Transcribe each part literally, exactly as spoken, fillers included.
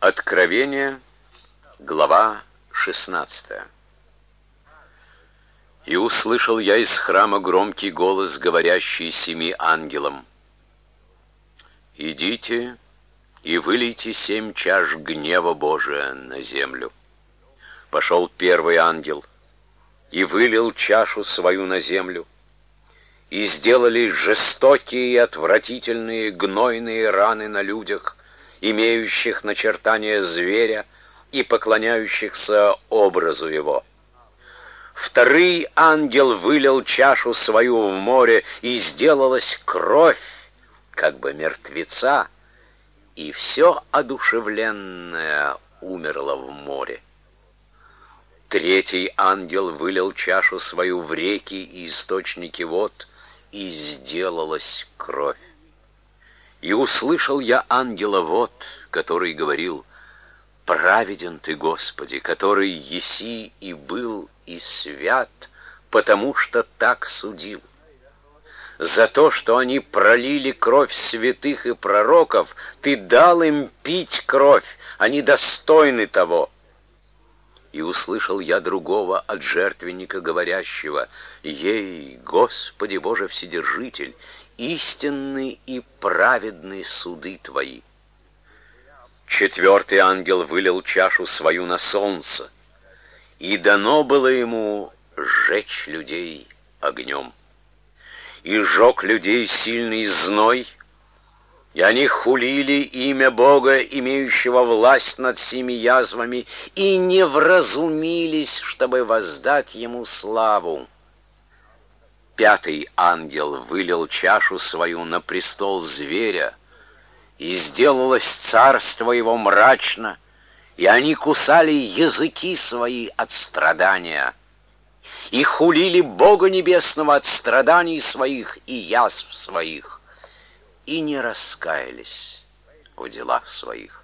Откровение, глава шестнадцатая. «И услышал я из храма громкий голос, говорящий семи ангелам: идите и вылейте семь чаш гнева Божия на землю. Пошел первый ангел и вылил чашу свою на землю, и сделали жестокие и отвратительные гнойные раны на людях, имеющих начертание зверя и поклоняющихся образу его. Второй ангел вылил чашу свою в море, и сделалась кровь, как бы мертвеца, и все одушевленное умерло в море. Третий ангел вылил чашу свою в реки и источники вод, и сделалась кровь. И услышал я ангела вод, который говорил: праведен ты, Господи, который еси и был и свят, потому что так судил. За то, что они пролили кровь святых и пророков, ты дал им пить кровь, они достойны того. И услышал я другого от жертвенника, говорящего: ей, Господи Боже Вседержитель, истинны и праведны суды Твои. Четвертый ангел вылил чашу свою на солнце, и дано было ему сжечь людей огнем. И сжег людей сильный зной, и они хулили имя Бога, имеющего власть над семи язвами, и не вразумились, чтобы воздать ему славу. Пятый ангел вылил чашу свою на престол зверя, и сделалось царство его мрачно, и они кусали языки свои от страдания, и хулили Бога Небесного от страданий своих и язв своих, и не раскаялись в делах своих.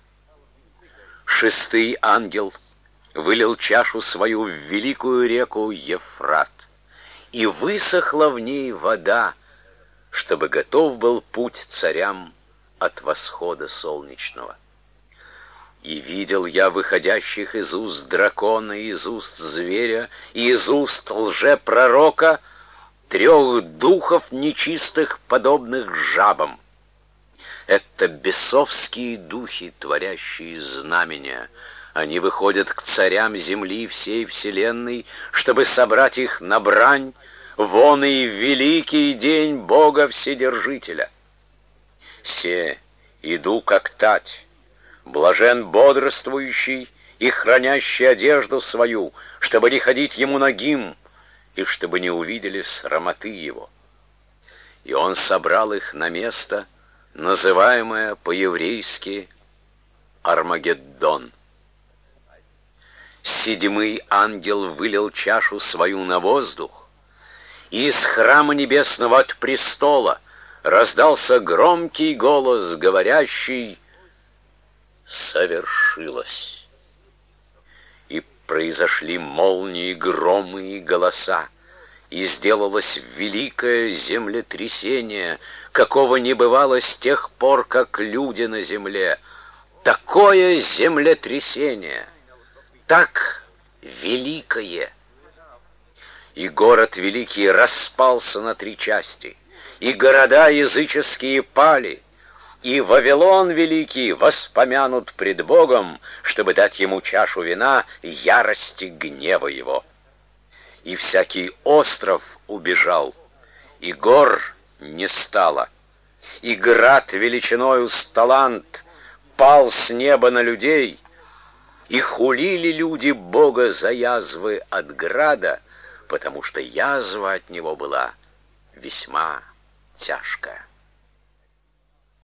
Шестый ангел вылил чашу свою в великую реку Ефрат, и высохла в ней вода, чтобы готов был путь царям от восхода солнечного. И видел я выходящих из уст дракона, из уст зверя, и из уст лжепророка трех духов нечистых, подобных жабам. Это бесовские духи, творящие знамения. Они выходят к царям земли всей вселенной, чтобы собрать их на брань вон и великий день Бога Вседержителя. Се, иду как тать, блажен бодрствующий и хранящий одежду свою, чтобы не ходить ему нагим, и чтобы не увидели срамоты его. И он собрал их на место, называемое по-еврейски Армагеддон. Седьмой ангел вылил чашу свою на воздух, и из храма небесного от престола раздался громкий голос, говорящий: совершилось. И произошли молнии, громы и голоса, и сделалось великое землетрясение, какого не бывало с тех пор, как люди на земле. Такое землетрясение, так великое. И город великий распался на три части, и города языческие пали, и Вавилон великий воспомянут пред Богом, чтобы дать ему чашу вина ярости гнева его. И всякий остров убежал, и гор не стало, и град величиною с талант пал с неба на людей, и хулили люди Бога за язвы от града, потому что язва от него была весьма тяжкая.